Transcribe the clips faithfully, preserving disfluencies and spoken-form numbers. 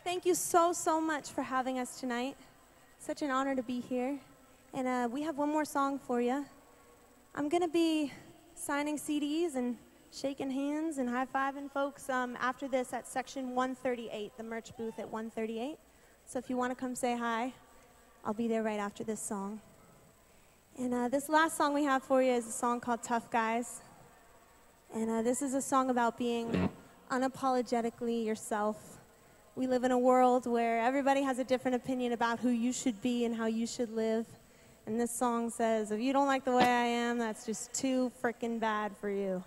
Thank you so, so much for having us tonight. Such an honor to be here. And uh, we have one more song for you. I'm going to be signing C Ds and shaking hands and high-fiving folks um, after this at section one thirty-eight, the merch booth at one thirty-eight. So if you want to come say hi, I'll be there right after this song. And uh, this last song we have for you is a song called Tough Guys. And uh, this is a song about being unapologetically yourself. We live in a world where everybody has a different opinion about who you should be and how you should live. And this song says, if you don't like the way I am, that's just too frickin' bad for you.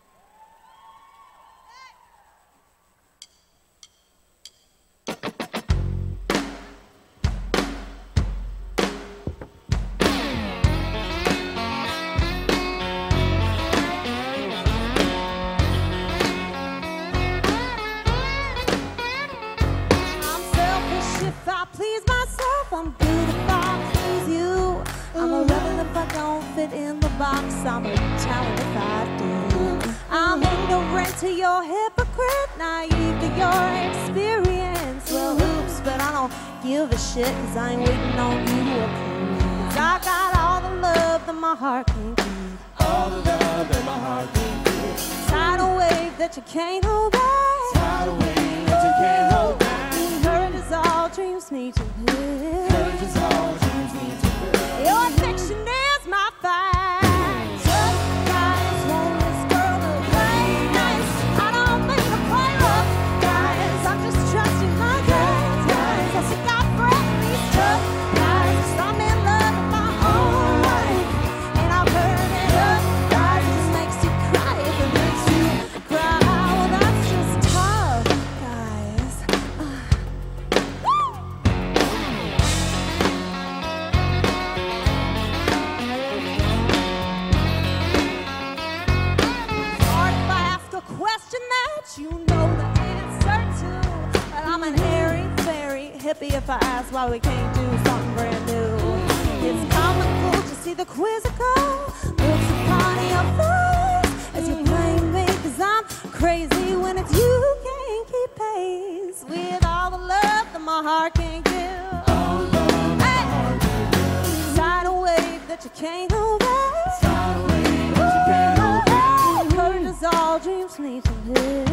I'm good if I please you. I'm a rebel if I don't fit in the box. I'm a talent if I do. I'm ignorant to your hypocrite, naive to your experience. Well, oops, but I don't give a shit, cause I ain't waiting on you to approve. I got all the love that my heart can give. All the love that my heart can give. Tidal wave that you can't hold back. Tidal wave that you can't hold back. Courage is all dreams need to live. Courage is all dreams need to live. Your fiction is my fact. Tough guys want this girl to play nice. I don't mean to play rough, guys. I'm just trusting my guys, guys. I think I friend these tough guys. 'Cause I'm in love with my own life, and I've heard it up, guys. It just makes you cry if it makes you cry. Well, that's just tough, guys. Uh. Question that you know the answer to, but I'm an airy fairy hippie if I ask why we can't do something brand new. It's comical to see the quizzical looks upon your face as you blame me, cause I'm crazy when it's you who can't keep pace with all the love that my heart can give. All the love that my heart can give. Tidal wave that you can't hold back. Tidal wave that you can't hold back. Courage is all dreams need to live.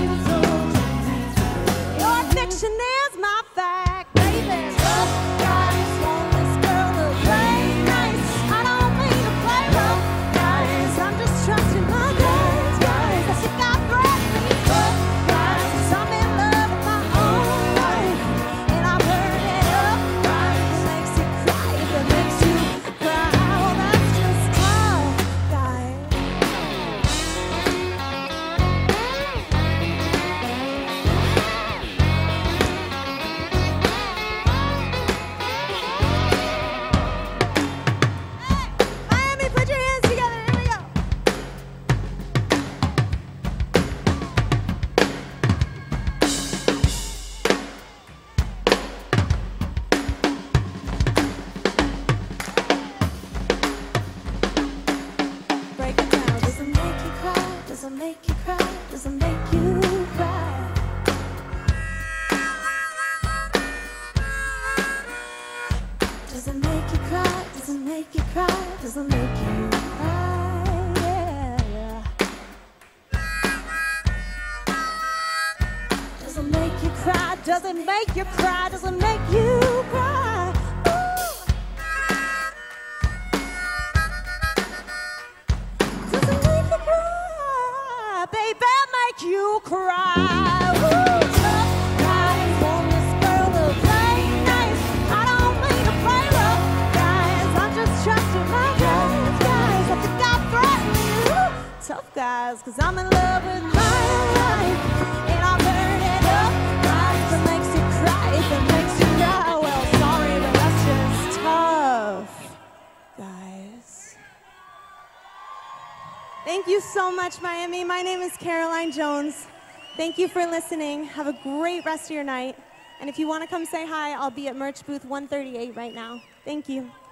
Your fiction is my fact, baby. Tough guys want this girl to play nice. I don't mean to play rough, guys. I'm just trusting my guys, guys. I think I bred these tough guys. 'Cause I'm in love with my own life, and I've heard it up, right? It makes you cry if it makes you cry. Well, that's just tough, guys. Miami, put your hands together. Here we go. Break it down. Does it make you cry? Does it make you cry? Does it make you cry? Does it make you cry? Does it make you cry? Does it make you cry? Yeah. Does it make you cry? Does it make you cry? Does it make you cry? Ooh. Does it make you cry? Baby, make you cry. Ooh. Tough guys want this girl to play nice. I don't mean to play rough, guys. I'm just trusting my guys, guys. I think I threaten you. Tough guys, 'cause I'm in love with my life, and I've heard it up. Life that makes you cry, if it makes you cry. Well, sorry, but that's just tough, guys. Thank you so much, Miami. My name is Caroline Jones. Thank you for listening. Have a great rest of your night. And if you want to come say hi, I'll be at merch booth one thirty-eight right now. Thank you.